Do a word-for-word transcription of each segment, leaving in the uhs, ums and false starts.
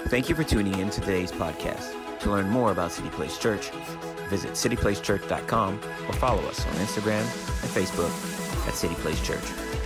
Thank you for tuning in to today's podcast. To learn more about City Place Church, visit city place church dot com or follow us on Instagram and Facebook at City Place Church.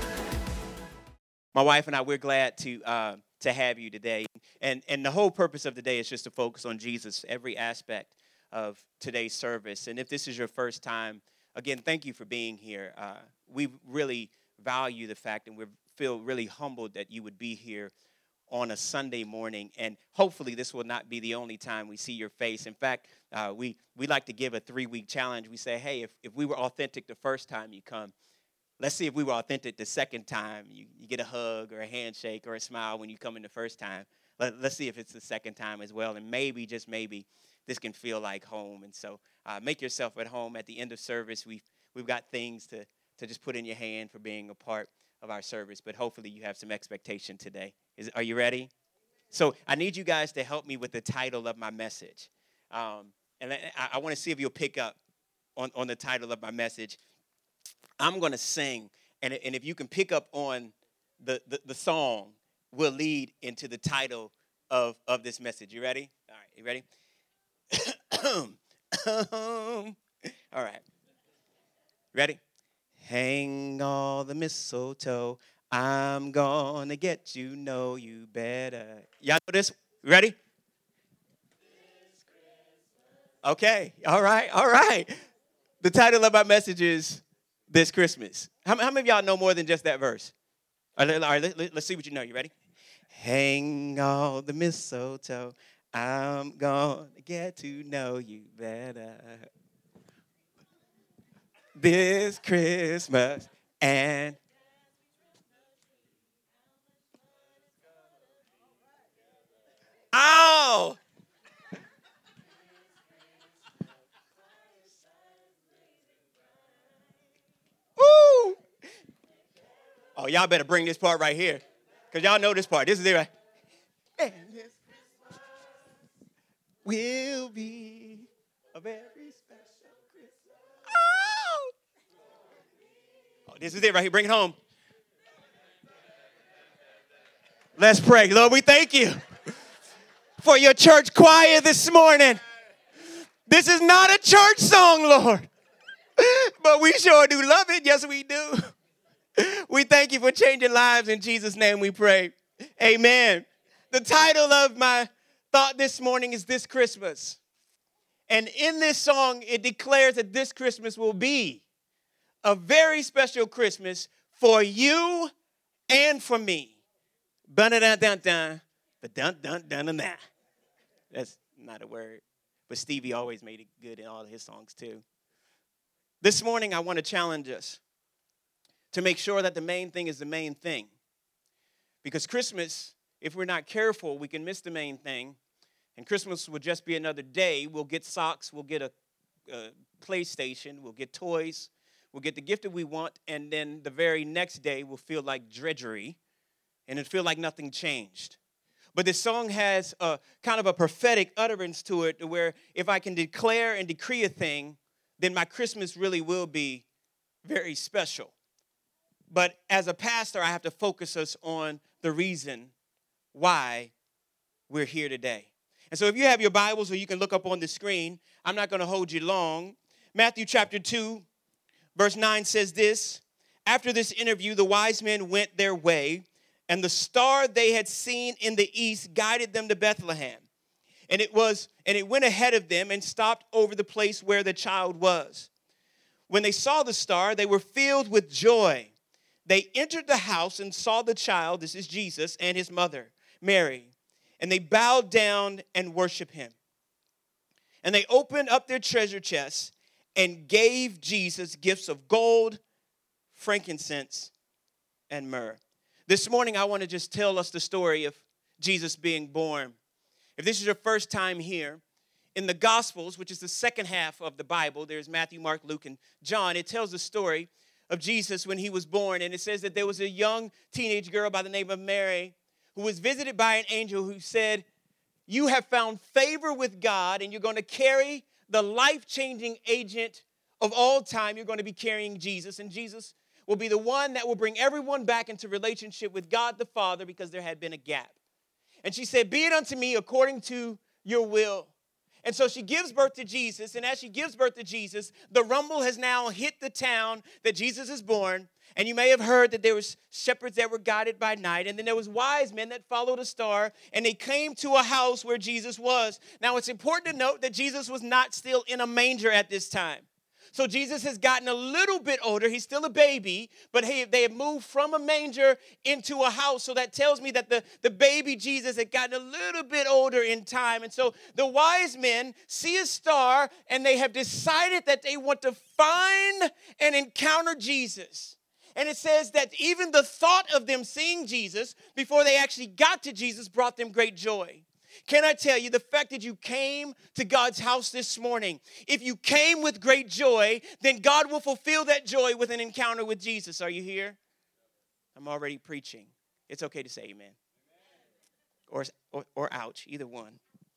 My wife and I, we're glad to uh, to have you today. And, and the whole purpose of today is just to focus on Jesus, every aspect of today's service. And if this is your first time, again, thank you for being here. Uh, we really value the fact and we feel really humbled that you would be here on a Sunday morning. And hopefully this will not be the only time we see your face. In fact, uh, we, we like to give a three-week challenge. We say, hey, if, if we were authentic the first time you come, let's see if we were authentic the second time. You, you get a hug or a handshake or a smile when you come in the first time. Let, let's see if it's the second time as well. And maybe, just maybe, this can feel like home. And so uh, make yourself at home. At the end of service, we've, we've got things to, to just put in your hand for being a part of our service. But hopefully you have some expectation today. Is, are you ready? So I need you guys to help me with the title of my message. Um, and I, I want to see if you'll pick up on, on the title of my message. I'm going to sing, and, and if you can pick up on the, the, the song, will lead into the title of, of this message. You ready? All right, you ready? All right. Ready? Hang all the mistletoe. I'm gonna get you, know you better. Y'all know this? Ready? Okay, all right, all right. The title of my message is This Christmas. How, how many of y'all know more than just that verse? All right, all right let, let, let's see what you know. You ready? Hang all the mistletoe. I'm gonna get to know you better. This Christmas and oh! Woo! Oh, y'all better bring this part right here. Because y'all know this part. This is it, right? And this will be a very special Christmas. Oh! Oh, this is it right here. Bring it home. Let's pray. Lord, we thank you for your church choir this morning. This is not a church song, Lord, but we sure do love it. Yes, we do. We thank you for changing lives. In Jesus' name we pray. Amen. The title of my thought this morning is This Christmas. And in this song, it declares that this Christmas will be a very special Christmas for you and for me. Dun-dun-dun-dun-dun. Dun-dun-dun-dun-dun. That's not a word. But Stevie always made it good in all of his songs too. This morning, I want to challenge us to make sure that the main thing is the main thing. Because Christmas, if we're not careful, we can miss the main thing. And Christmas will just be another day. We'll get socks, we'll get a, a PlayStation, we'll get toys, we'll get the gift that we want, and then the very next day will feel like drudgery, and it'll feel like nothing changed. But this song has a kind of a prophetic utterance to it where if I can declare and decree a thing, then my Christmas really will be very special. But as a pastor, I have to focus us on the reason why we're here today. And so if you have your Bibles or you can look up on the screen, I'm not going to hold you long. Matthew chapter two, verse nine says this. After this interview, the wise men went their way, and the star they had seen in the east guided them to Bethlehem. And it was, and it went ahead of them and stopped over the place where the child was. When they saw the star, they were filled with joy. They entered the house and saw the child, this is Jesus, and his mother, Mary. And they bowed down and worshiped him. And they opened up their treasure chests and gave Jesus gifts of gold, frankincense, and myrrh. This morning, I want to just tell us the story of Jesus being born. If this is your first time here, in the Gospels, which is the second half of the Bible, there's Matthew, Mark, Luke, and John. It tells the story of Jesus when he was born. And it says that there was a young teenage girl by the name of Mary who was visited by an angel who said, you have found favor with God, and you're going to carry the life-changing agent of all time. You're going to be carrying Jesus. And Jesus will be the one that will bring everyone back into relationship with God the Father because there had been a gap. And she said, be it unto me according to your will. And so she gives birth to Jesus. And as she gives birth to Jesus, the rumble has now hit the town that Jesus is born. And you may have heard that there was shepherds that were guided by night. And then there was wise men that followed a star. And they came to a house where Jesus was. Now, it's important to note that Jesus was not still in a manger at this time. So Jesus has gotten a little bit older. He's still a baby, but he, they have moved from a manger into a house. So that tells me that the, the baby Jesus had gotten a little bit older in time. And so the wise men see a star, and they have decided that they want to find and encounter Jesus. And it says that even the thought of them seeing Jesus before they actually got to Jesus brought them great joy. Can I tell you, the fact that you came to God's house this morning, if you came with great joy, then God will fulfill that joy with an encounter with Jesus. Are you here? I'm already preaching. It's okay to say amen. Or, or, or ouch, either one.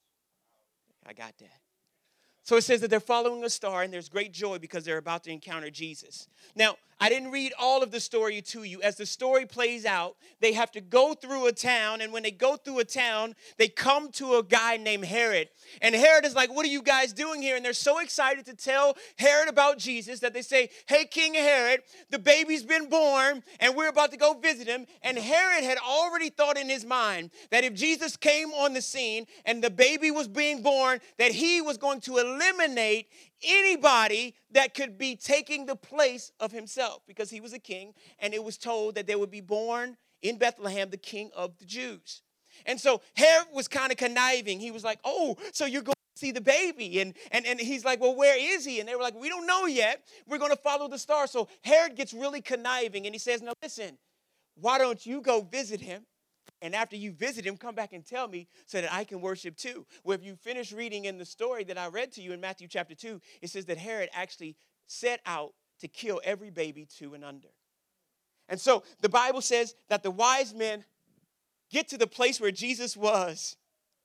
I got that. So it says that they're following a star, and there's great joy because they're about to encounter Jesus. Now, I didn't read all of the story to you. As the story plays out, they have to go through a town, and when they go through a town, they come to a guy named Herod. And Herod is like, what are you guys doing here? And they're so excited to tell Herod about Jesus that they say, hey, King Herod, the baby's been born, and we're about to go visit him. And Herod had already thought in his mind that if Jesus came on the scene and the baby was being born, that he was going to eliminate anybody that could be taking the place of himself, because he was a king, and it was told that there would be born in Bethlehem the king of the Jews. And so Herod was kind of conniving. He was like, oh, so you're going to see the baby. And, and, and he's like, well, where is he? And they were like, we don't know yet. We're going to follow the star. So Herod gets really conniving, and he says, no, listen, why don't you go visit him? And after you visit him, come back and tell me so that I can worship too. Well, if you finish reading in the story that I read to you in Matthew chapter two, it says that Herod actually set out to kill every baby two and under. And so the Bible says that the wise men get to the place where Jesus was,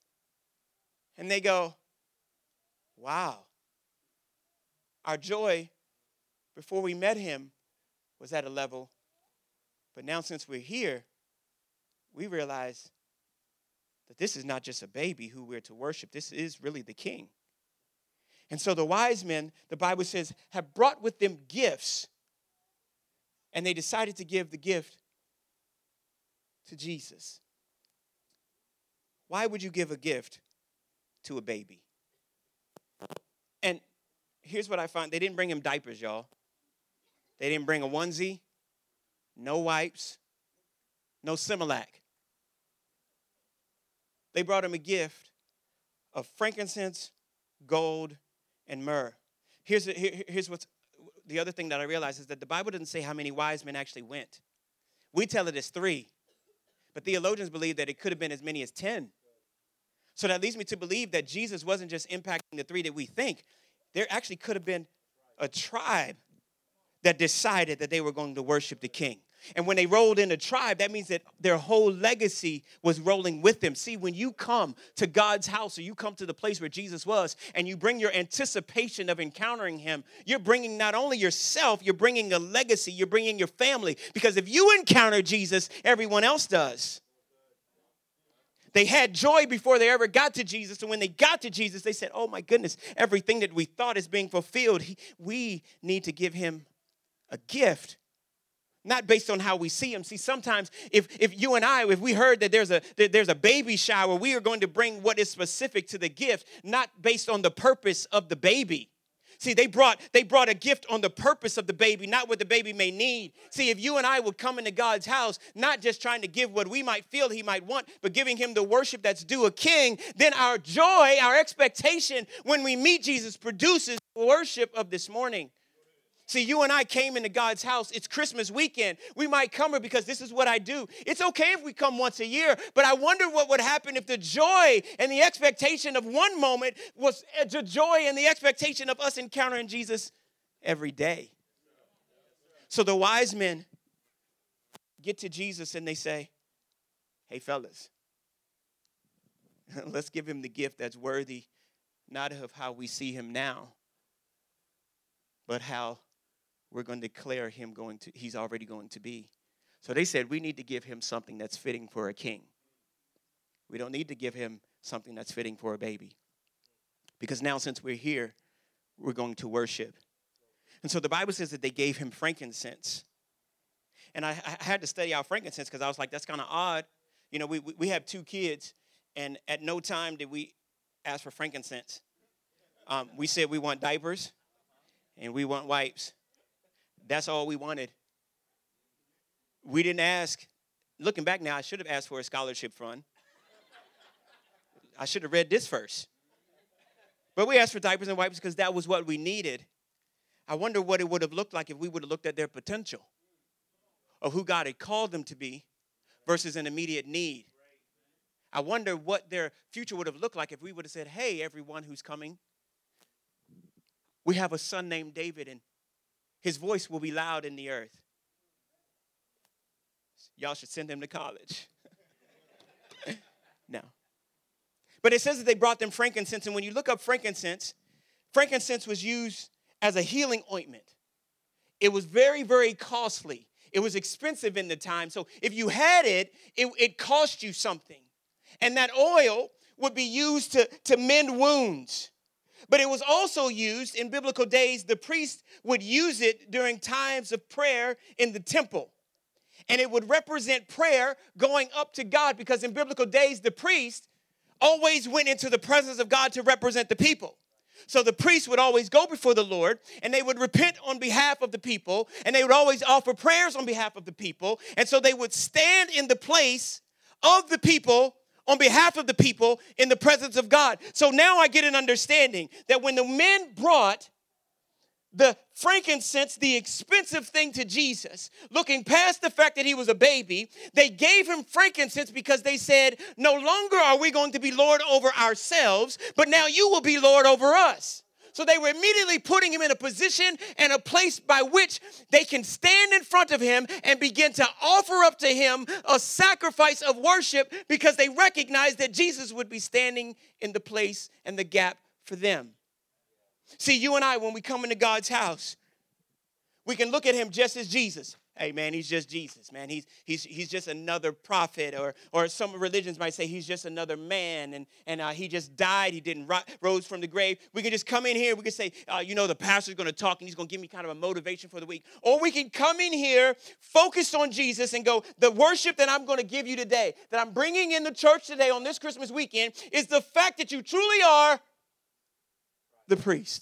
and they go, wow, our joy before we met him was at a level, but now since we're here, we realize that this is not just a baby who we're to worship. This is really the king. And so the wise men, the Bible says, have brought with them gifts, and they decided to give the gift to Jesus. Why would you give a gift to a baby? And here's what I find. They didn't bring him diapers, y'all. They didn't bring a onesie, no wipes, no Similac. They brought him a gift of frankincense, gold, and myrrh. Here's, here, here's what's the other thing that I realized is that the Bible doesn't say how many wise men actually went. We tell it as three, but theologians believe that it could have been as many as ten. So that leads me to believe that Jesus wasn't just impacting the three that we think. There actually could have been a tribe that decided that they were going to worship the king. And when they rolled in a tribe, that means that their whole legacy was rolling with them. See, when you come to God's house, or you come to the place where Jesus was, and you bring your anticipation of encountering him, you're bringing not only yourself, you're bringing a legacy, you're bringing your family. Because if you encounter Jesus, everyone else does. They had joy before they ever got to Jesus. And when they got to Jesus, they said, oh my goodness, everything that we thought is being fulfilled. He, we need to give him a gift. Not based on how we see him. See, sometimes if, if you and I, if we heard that there's a that there's a baby shower, we are going to bring what is specific to the gift, not based on the purpose of the baby. See, they brought they brought a gift on the purpose of the baby, not what the baby may need. See, if you and I would come into God's house, not just trying to give what we might feel he might want, but giving him the worship that's due a king, then our joy, our expectation when we meet Jesus produces worship of this morning. See, you and I came into God's house. It's Christmas weekend. We might come here because this is what I do. It's okay if we come once a year, but I wonder what would happen if the joy and the expectation of one moment was the joy and the expectation of us encountering Jesus every day. So the wise men get to Jesus and they say, hey, fellas, let's give him the gift that's worthy, not of how we see him now, but how we're going to declare him going to, he's already going to be. So they said, we need to give him something that's fitting for a king. We don't need to give him something that's fitting for a baby. Because now since we're here, we're going to worship. And so the Bible says that they gave him frankincense. And I, I had to study out frankincense because I was like, that's kind of odd. You know, we, we have two kids, and at no time did we ask for frankincense. Um, we said we want diapers and we want wipes. That's all we wanted. We didn't ask. Looking back now, I should have asked for a scholarship fund. I should have read this first. But we asked for diapers and wipes because that was what we needed. I wonder what it would have looked like if we would have looked at their potential of who God had called them to be versus an immediate need. I wonder what their future would have looked like if we would have said, hey, everyone who's coming, we have a son named David, and his voice will be loud in the earth. Y'all should send him to college. No. But it says that they brought them frankincense, and when you look up frankincense, frankincense was used as a healing ointment. It was very, very costly. It was expensive in the time. So if you had it, it, it cost you something. And that oil would be used to, to mend wounds. But it was also used in biblical days. The priest would use it during times of prayer in the temple. And it would represent prayer going up to God, because in biblical days, the priest always went into the presence of God to represent the people. So the priest would always go before the Lord, and they would repent on behalf of the people, and they would always offer prayers on behalf of the people. And so they would stand in the place of the people on behalf of the people in the presence of God. So now I get an understanding that when the men brought the frankincense, the expensive thing, to Jesus, looking past the fact that he was a baby, they gave him frankincense because they said, no longer are we going to be Lord over ourselves, but now you will be Lord over us. So they were immediately putting him in a position and a place by which they can stand in front of him and begin to offer up to him a sacrifice of worship, because they recognized that Jesus would be standing in the place and the gap for them. See, you and I, when we come into God's house, we can look at him just as Jesus. Hey, man, he's just Jesus, man. He's he's he's just another prophet, or or some religions might say he's just another man, and and uh, he just died. He didn't ro- rose from the grave. We can just come in here. We can say, uh, you know, the pastor's going to talk, and he's going to give me kind of a motivation for the week. Or we can come in here focused on Jesus and go, the worship that I'm going to give you today, that I'm bringing in the church today on this Christmas weekend, is the fact that you truly are the priest.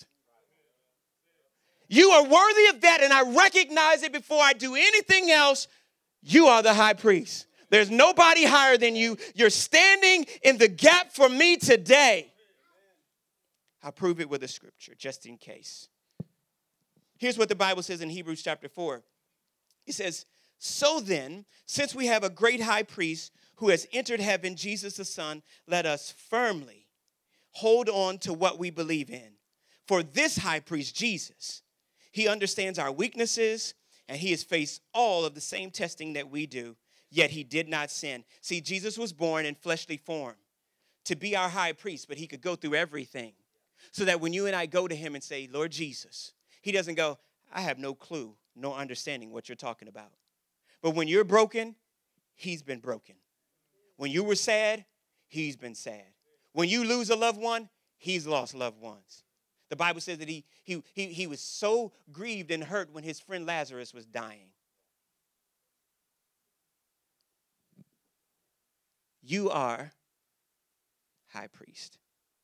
You are worthy of that, and I recognize it before I do anything else. You are the high priest. There's nobody higher than you. You're standing in the gap for me today. I'll prove it with a scripture, just in case. Here's what the Bible says in Hebrews chapter four. It says, so then, since we have a great high priest who has entered heaven, Jesus the Son, let us firmly hold on to what we believe in. For this high priest, Jesus, he understands our weaknesses, and he has faced all of the same testing that we do, yet he did not sin. See, Jesus was born in fleshly form to be our high priest, but he could go through everything, so that when you and I go to him and say, Lord Jesus, he doesn't go, I have no clue, no understanding what you're talking about. But when you're broken, he's been broken. When you were sad, he's been sad. When you lose a loved one, he's lost loved ones. The Bible says that he, he, he, he was so grieved and hurt when his friend Lazarus was dying. You are high priest.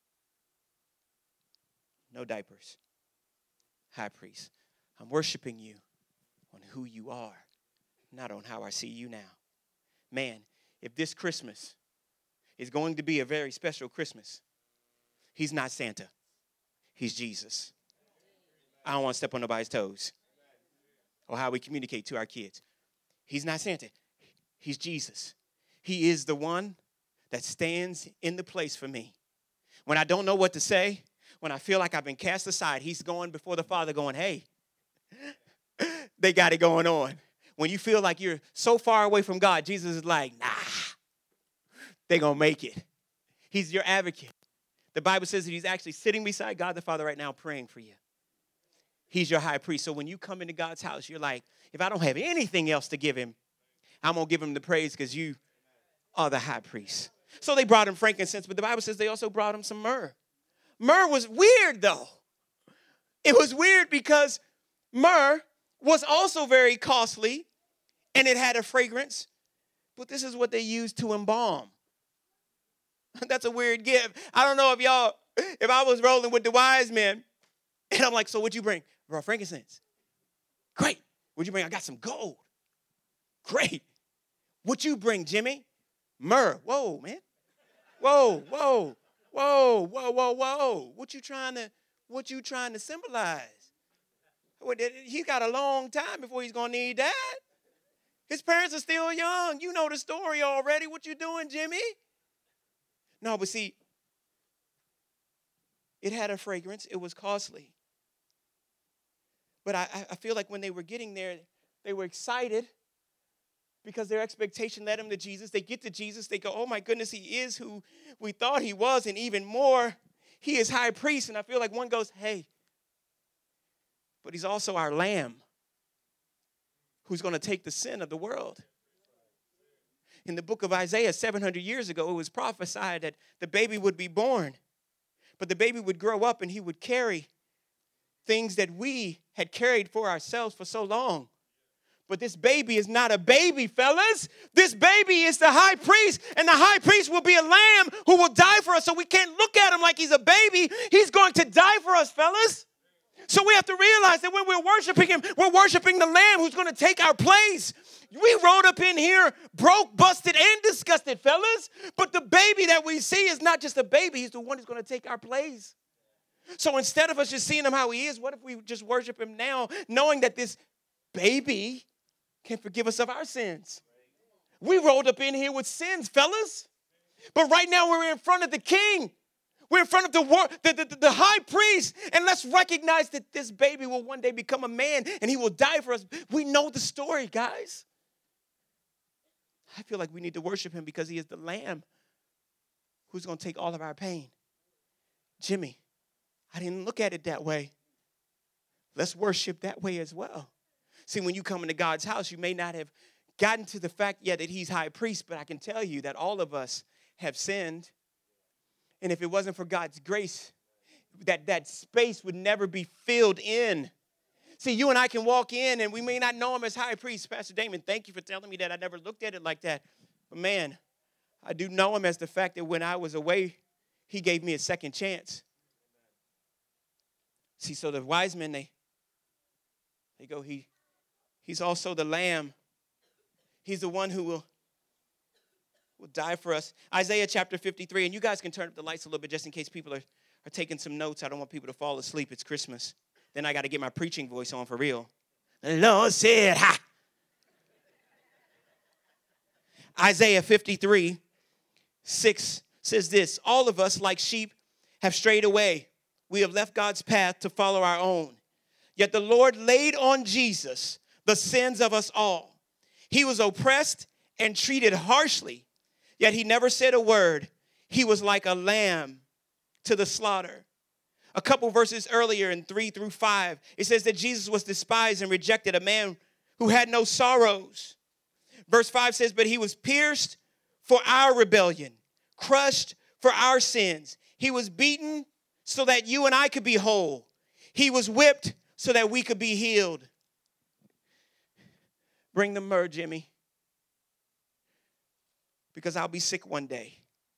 No diapers. High priest. I'm worshiping you on who you are, not on how I see you now. Man, if this Christmas is going to be a very special Christmas, he's not Santa. He's Jesus. I don't want to step on nobody's toes, or how we communicate to our kids. He's not Santa. He's Jesus. He is the one that stands in the place for me. When I don't know what to say, when I feel like I've been cast aside, he's going before the Father going, hey, they got it going on. When you feel like you're so far away from God, Jesus is like, nah, they're going to make it. He's your advocate. The Bible says that he's actually sitting beside God the Father right now praying for you. He's your high priest. So when you come into God's house, you're like, if I don't have anything else to give him, I'm going to give him the praise because you are the high priest. So they brought him frankincense, but the Bible says they also brought him some myrrh. Myrrh was weird, though. It was weird because myrrh was also very costly, and it had a fragrance, but this is what they used to embalm. That's a weird gift. I don't know if y'all, if I was rolling with the wise men, and I'm like, so what'd you bring? I brought frankincense. Great. What'd you bring? I got some gold. Great. What'd you bring, Jimmy? Myrrh. Whoa, man. Whoa, whoa, whoa, whoa, whoa, whoa. What you trying to, what you trying to symbolize? He got a long time before he's going to need that. His parents are still young. You know the story already. What you doing, Jimmy? No, but see, it had a fragrance. It was costly. But I, I feel like when they were getting there, they were excited because their expectation led them to Jesus. They get to Jesus. They go, oh, my goodness, he is who we thought he was. And even more, he is high priest. And I feel like one goes, hey, but he's also our lamb who's going to take the sin of the world. In the book of Isaiah, seven hundred years ago, it was prophesied that the baby would be born. But the baby would grow up and he would carry things that we had carried for ourselves for so long. But this baby is not a baby, fellas. This baby is the high priest, and the high priest will be a lamb who will die for us. So we can't look at him like he's a baby. He's going to die for us, fellas. So we have to realize that when we're worshiping him, we're worshiping the lamb who's going to take our place. We rode up in here broke, busted, and disgusted, fellas. But the baby that we see is not just a baby. He's the one who's going to take our place. So instead of us just seeing him how he is, what if we just worship him now, knowing that this baby can forgive us of our sins? We rolled up in here with sins, fellas. But right now we're in front of the king. We're in front of the, the, the, the high priest. And let's recognize that this baby will one day become a man and he will die for us. We know the story, guys. I feel like we need to worship him because he is the lamb who's going to take all of our pain. Jimmy, I didn't look at it that way. Let's worship that way as well. See, when you come into God's house, you may not have gotten to the fact yet that he's high priest, but I can tell you that all of us have sinned. And if it wasn't for God's grace, that, that space would never be filled in. See, you and I can walk in and we may not know him as high priest. Pastor Damon, thank you for telling me that. I never looked at it like that. But man, I do know him as the fact that when I was away, he gave me a second chance. See, so the wise men, they, they go, he, he's also the lamb. He's the one who will, will die for us. Isaiah chapter fifty-three, and you guys can turn up the lights a little bit just in case people are, are taking some notes. I don't want people to fall asleep. It's Christmas. Then I got to get my preaching voice on for real. The Lord said, ha. Isaiah fifty-three, six says this, all of us like sheep have strayed away. We have left God's path to follow our own. Yet the Lord laid on Jesus the sins of us all. He was oppressed and treated harshly, yet he never said a word. He was like a lamb to the slaughter. A couple verses earlier in three through five, it says that Jesus was despised and rejected, a man who had no sorrows. Verse five says, but he was pierced for our rebellion, crushed for our sins. He was beaten so that you and I could be whole. He was whipped so that we could be healed. Bring the myrrh, Jimmy, because I'll be sick one day.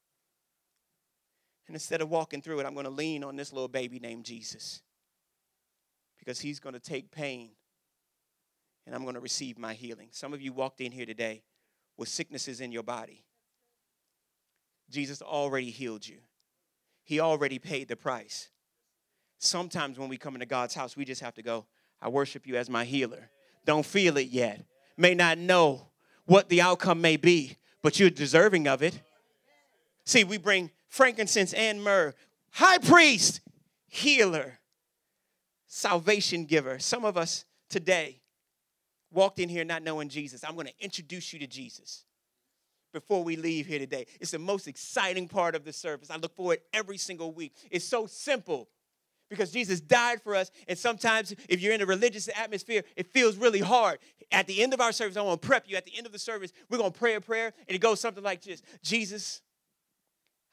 And instead of walking through it, I'm going to lean on this little baby named Jesus because he's going to take pain and I'm going to receive my healing. Some of you walked in here today with sicknesses in your body. Jesus already healed you. He already paid the price. Sometimes when we come into God's house, we just have to go, I worship you as my healer. Don't feel it yet. May not know what the outcome may be, but you're deserving of it. See, we bring frankincense and myrrh. High priest, healer, salvation giver. Some of us today walked in here not knowing Jesus. I'm going to introduce you to Jesus before we leave here today. It's the most exciting part of the service. I look forward every single week. It's so simple because Jesus died for us. And sometimes if you're in a religious atmosphere, it feels really hard. At the end of our service, I want to prep you. At the end of the service, we're going to pray a prayer. And it goes something like this. Jesus,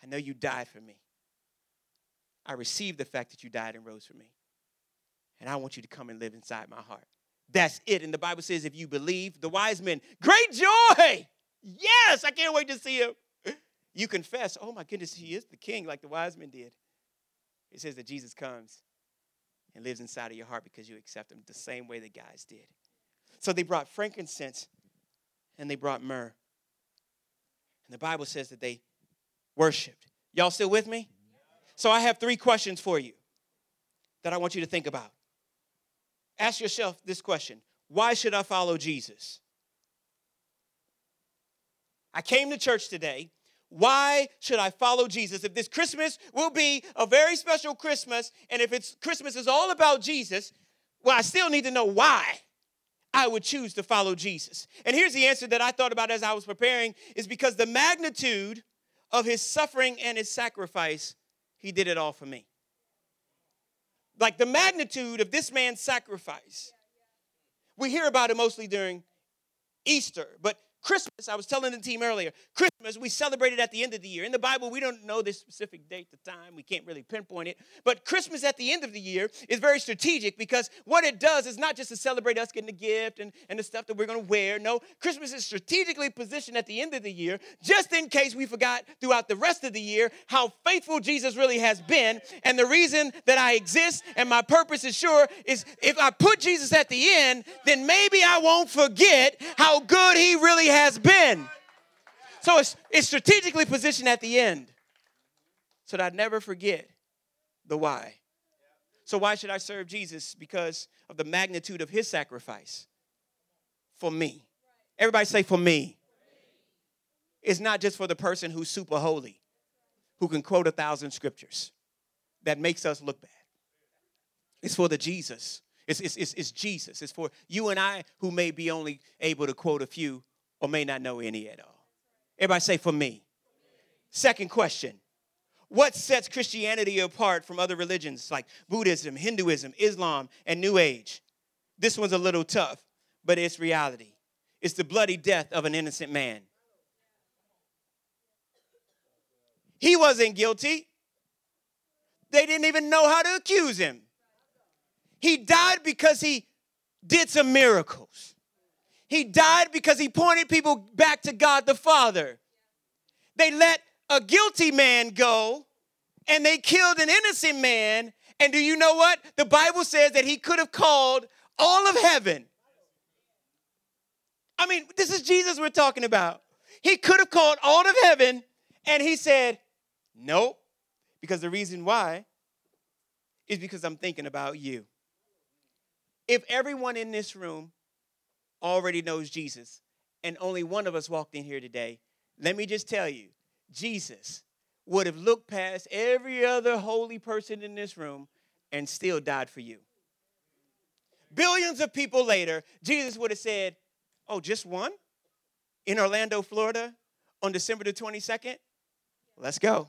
I know you died for me. I receive the fact that you died and rose for me. And I want you to come and live inside my heart. That's it. And the Bible says if you believe, the wise men, great joy. Yes, I can't wait to see him. You confess, oh my goodness, he is the king like the wise men did. It says that Jesus comes and lives inside of your heart because you accept him the same way the guys did. So they brought frankincense and they brought myrrh. And the Bible says that they worshiped. Y'all still with me? So I have three questions for you that I want you to think about. Ask yourself this question. Why should I follow Jesus? I came to church today. Why should I follow Jesus? If this Christmas will be a very special Christmas, and if it's Christmas is all about Jesus, well, I still need to know why I would choose to follow Jesus. And here's the answer that I thought about as I was preparing, is because the magnitude of his suffering and his sacrifice, he did it all for me. Like the magnitude of this man's sacrifice. We hear about it mostly during Easter, but Christmas, I was telling the team earlier, Christmas, we celebrate it at the end of the year. In the Bible, we don't know this specific date, the time. We can't really pinpoint it. But Christmas at the end of the year is very strategic because what it does is not just to celebrate us getting a gift and, and the stuff that we're going to wear. No, Christmas is strategically positioned at the end of the year just in case we forgot throughout the rest of the year how faithful Jesus really has been. And the reason that I exist and my purpose is sure is if I put Jesus at the end, then maybe I won't forget how good he really has been. So it's, it's strategically positioned at the end so that I never forget the why. So why should I serve Jesus? Because of the magnitude of his sacrifice for me. Everybody say for me. It's not just for the person who's super holy, who can quote a thousand scriptures that makes us look bad. It's for the Jesus. It's, it's, it's, it's Jesus. It's for you and I who may be only able to quote a few or may not know any at all. Everybody say, for me. Second question. What sets Christianity apart from other religions like Buddhism, Hinduism, Islam, and New Age? This one's a little tough, but it's reality. It's the bloody death of an innocent man. He wasn't guilty. They didn't even know how to accuse him. He died because he did some miracles. He died because he pointed people back to God the Father. They let a guilty man go, and they killed an innocent man. And do you know what? The Bible says that he could have called all of heaven. I mean, this is Jesus we're talking about. He could have called all of heaven, and he said, nope, because the reason why is because I'm thinking about you. If everyone in this room already knows Jesus, and only one of us walked in here today, let me just tell you, Jesus would have looked past every other holy person in this room and still died for you. Billions of people later, Jesus would have said, oh, just one? In Orlando, Florida, on December the twenty-second? Let's go.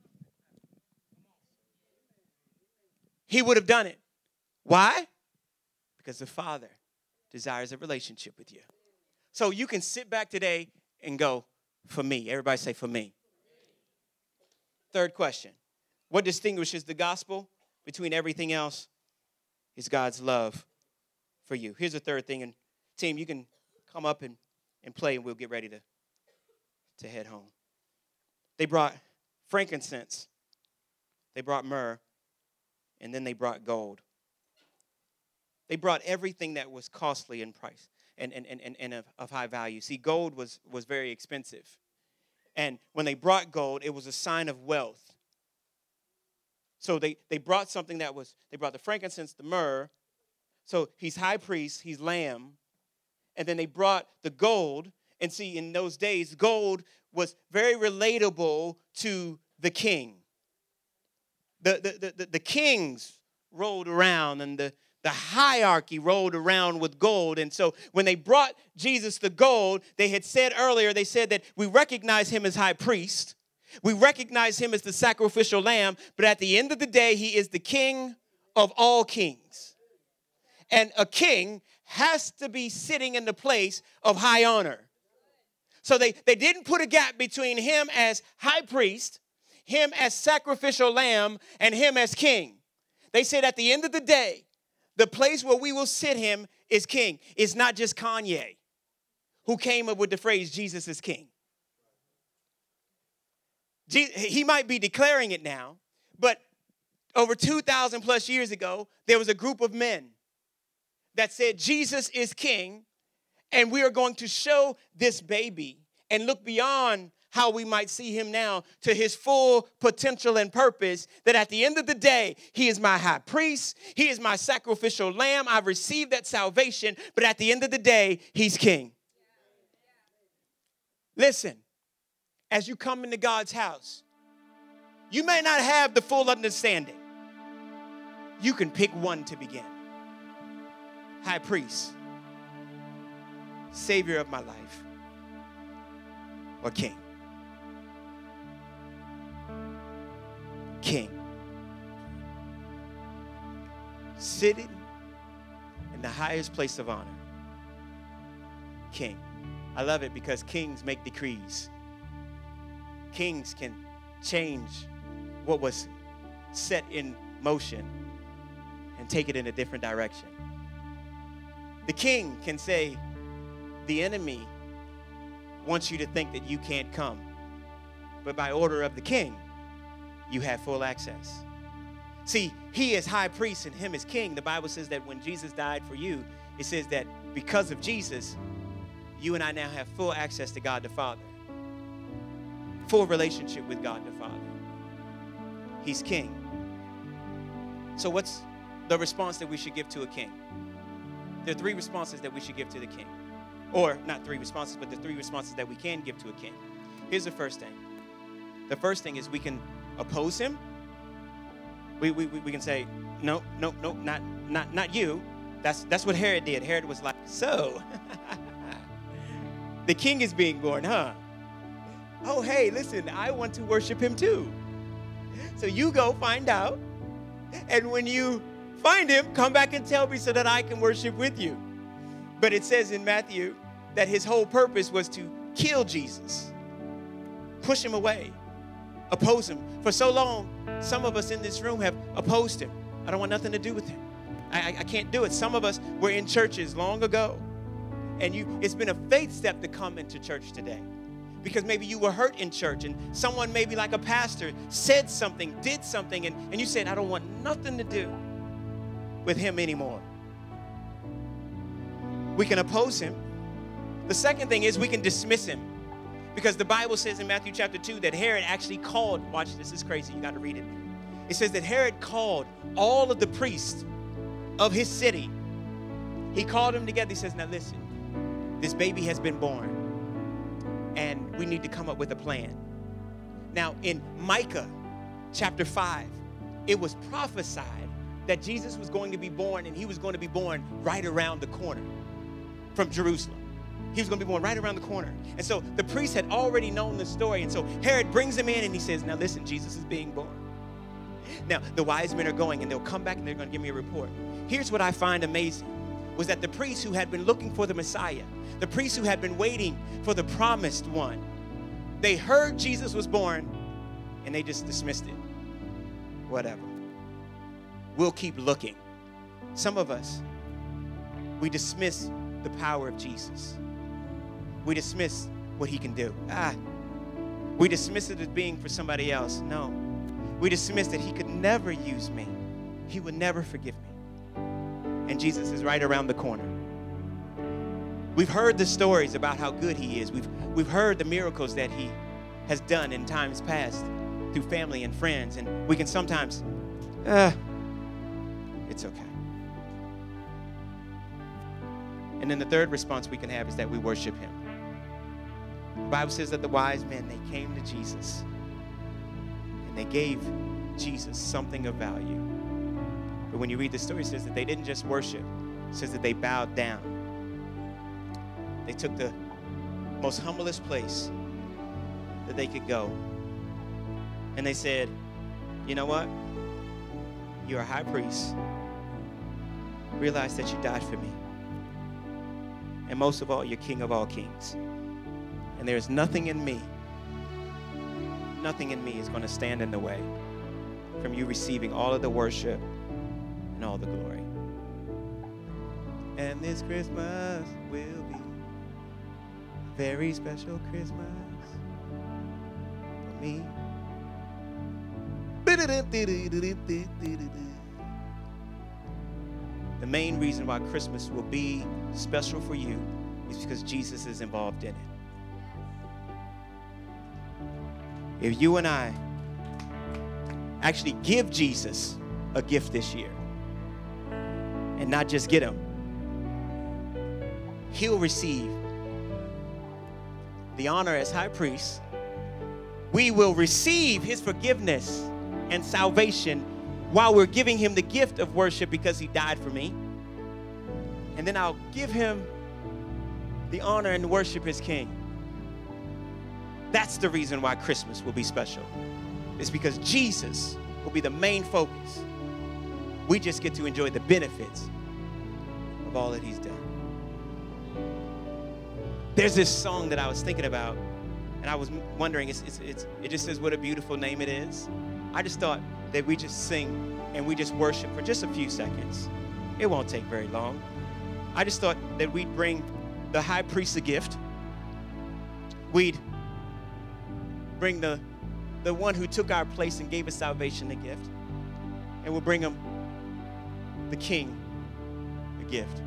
He would have done it. Why? Because the Father desires a relationship with you. So you can sit back today and go, for me. Everybody say, for me. Third question. What distinguishes the gospel between everything else is God's love for you. Here's the third thing. And team, you can come up and, and play, and we'll get ready to, to head home. They brought frankincense. They brought myrrh. And then they brought gold. They brought everything that was costly in price and, and, and, and of, of high value. See, gold was, was very expensive. And when they brought gold, it was a sign of wealth. So they, they brought something that was, they brought the frankincense, the myrrh. So he's high priest, he's lamb. And then they brought the gold. And see, in those days, gold was very relatable to the king. The, the, the, the, the kings rolled around, and the The hierarchy rolled around with gold. And so when they brought Jesus the gold, they had said earlier, they said that we recognize him as high priest. We recognize him as the sacrificial lamb. But at the end of the day, he is the king of all kings. And a king has to be sitting in the place of high honor. So they, they didn't put a gap between him as high priest him as sacrificial lamb and him as king. They said at the end of the day, the place where we will sit him is king. It's not just Kanye who came up with the phrase, Jesus is king. He might be declaring it now, but over two thousand plus years ago, there was a group of men that said Jesus is king, and we are going to show this baby and look beyond how we might see him now to his full potential and purpose, that at the end of the day, he is my high priest, he is my sacrificial lamb, I've received that salvation, but at the end of the day, he's king. Listen, as you come into God's house, you may not have the full understanding. You can pick one to begin. High priest, savior of my life, or king. King. Sitting in the highest place of honor. King. I love it because kings make decrees. Kings can change what was set in motion and take it in a different direction. The king can say, the enemy wants you to think that you can't come, but by order of the king, you have full access. See, he is high priest and him is king. The Bible says that when Jesus died for you, it says that because of Jesus, you and I now have full access to God the Father. Full relationship with God the Father. He's king. So what's the response that we should give to a king? There are three responses that we should give to the king. Or not three responses, but the three responses that we can give to a king. Here's the first thing. The first thing is we can oppose him. We, we, we can say, no, no, no, not, not, not you. That's, that's what Herod did. Herod was like, so, the king is being born, huh? Oh, hey, listen, I want to worship him too. So you go find out. And when you find him, come back and tell me so that I can worship with you. But it says in Matthew that his whole purpose was to kill Jesus, push him away, oppose him. For so long, some of us in this room have opposed him. I don't want nothing to do with him. I, I, I can't do it. Some of us were in churches long ago, and you, it's been a faith step to come into church today. Because maybe you were hurt in church, and someone maybe like a pastor said something, did something, and, and you said, I don't want nothing to do with him anymore. We can oppose him. The second thing is we can dismiss him. Because the Bible says in Matthew chapter two that Herod actually called, watch this, is crazy, you got to read it. It says that Herod called all of the priests of his city. He called them together. He says, now listen, this baby has been born, and we need to come up with a plan. Now in Micah chapter five, it was prophesied that Jesus was going to be born, and he was going to be born right around the corner from Jerusalem. He was going to be born right around the corner. And so the priests had already known the story. And so Herod brings him in and he says, now listen, Jesus is being born. Now, the wise men are going and they'll come back and they're going to give me a report. Here's what I find amazing was that the priests who had been looking for the Messiah, the priests who had been waiting for the promised one, they heard Jesus was born and they just dismissed it. Whatever. We'll keep looking. Some of us, we dismiss the power of Jesus. We dismiss what he can do. Ah, we dismiss it as being for somebody else. No, we dismiss that he could never use me. He would never forgive me. And Jesus is right around the corner. We've heard the stories about how good he is. We've, we've heard the miracles that he has done in times past through family and friends. And we can sometimes, ah, it's okay. And then the third response we can have is that we worship him. The Bible says that the wise men, they came to Jesus and they gave Jesus something of value. But when you read the story, it says that they didn't just worship. It says that they bowed down. They took the most humblest place that they could go. And they said, you know what? You're a high priest. Realize that you died for me. And most of all, you're King of all kings. And there's nothing in me nothing in me is going to stand in the way from you receiving all of the worship and all the glory. And this Christmas will be a very special Christmas for me. The main reason why Christmas will be special for you is because Jesus is involved in it. If you and I actually give Jesus a gift this year and not just get him, he'll receive the honor as high priest. We will receive his forgiveness and salvation while we're giving him the gift of worship because he died for me. And then I'll give him the honor and worship his king. That's the reason why Christmas will be special. It's because Jesus will be the main focus. We just get to enjoy the benefits of all that he's done. There's this song that I was thinking about, and I was wondering, it's, it's, it's, it just says what a beautiful name it is. I just thought that we just sing and we just worship for just a few seconds. It won't take very long. I just thought that we'd bring the high priest a gift. We'd bring the, the one who took our place and gave us salvation a gift. And we'll bring him the king a gift.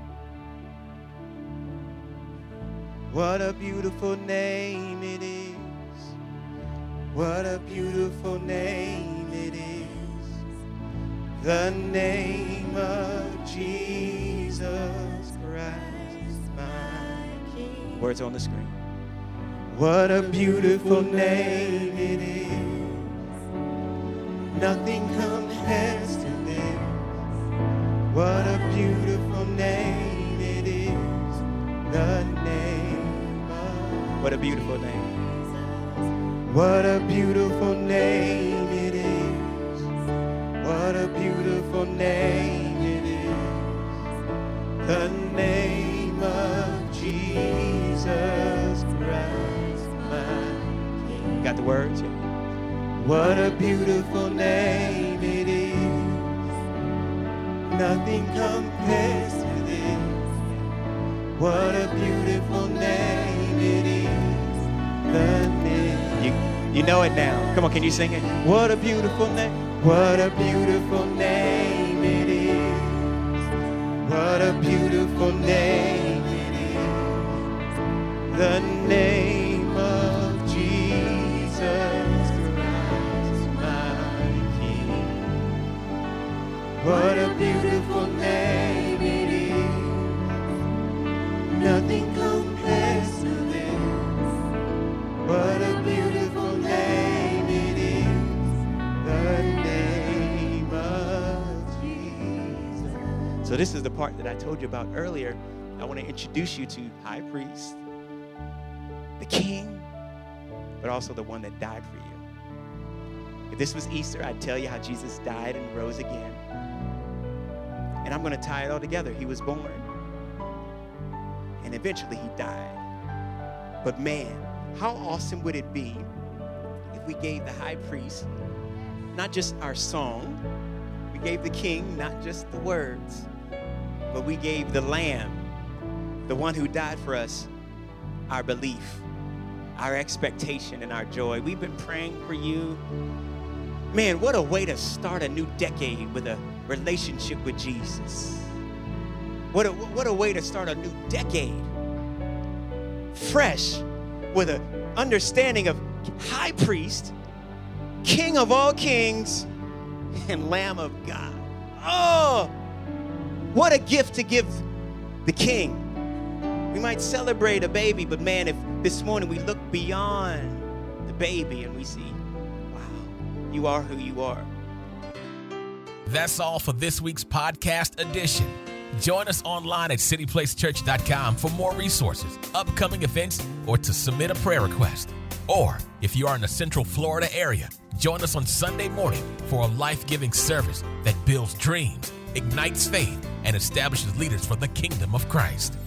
What a beautiful name it is. What a beautiful name it is. The name of Jesus Christ, my King. Words on the screen. What a beautiful name it is. Nothing compares to this. What a beautiful name it is. The name of... What a beautiful name. What a beautiful name it is. What a beautiful name it is. The name of Jesus Christ, my King. Got the words? Yeah. What a beautiful name it is. Nothing compares to this. What a beautiful name it is. The name. You, you know it now. Come on, can you sing it? What a beautiful name. What a beautiful name it is. What a beautiful name it is. The name of Jesus Christ, my King. What a beautiful name it is. Nothing compares to this. What a beautiful name it is. The name of Jesus. So this is the part that I told you about earlier. I want to introduce you to High Priest, the King, but also the one that died for you. If this was Easter, I'd tell you how Jesus died and rose again. And I'm going to tie it all together. He was born, and eventually he died. But man, how awesome would it be if we gave the high priest not just our song, we gave the king not just the words, but we gave the lamb, the one who died for us, our belief, our expectation, and our joy. We've been praying for you. Man, what a way to start a new decade with a relationship with Jesus. What a, what a way to start a new decade. Fresh, with an understanding of high priest, King of all kings, and Lamb of God. Oh, what a gift to give the King. We might celebrate a baby, but man, if this morning we look beyond the baby and we see, wow, you are who you are. That's all for this week's podcast edition. Join us online at city place church dot com for more resources, upcoming events, or to submit a prayer request. Or if you are in the Central Florida area, join us on Sunday morning for a life-giving service that builds dreams, ignites faith, and establishes leaders for the kingdom of Christ.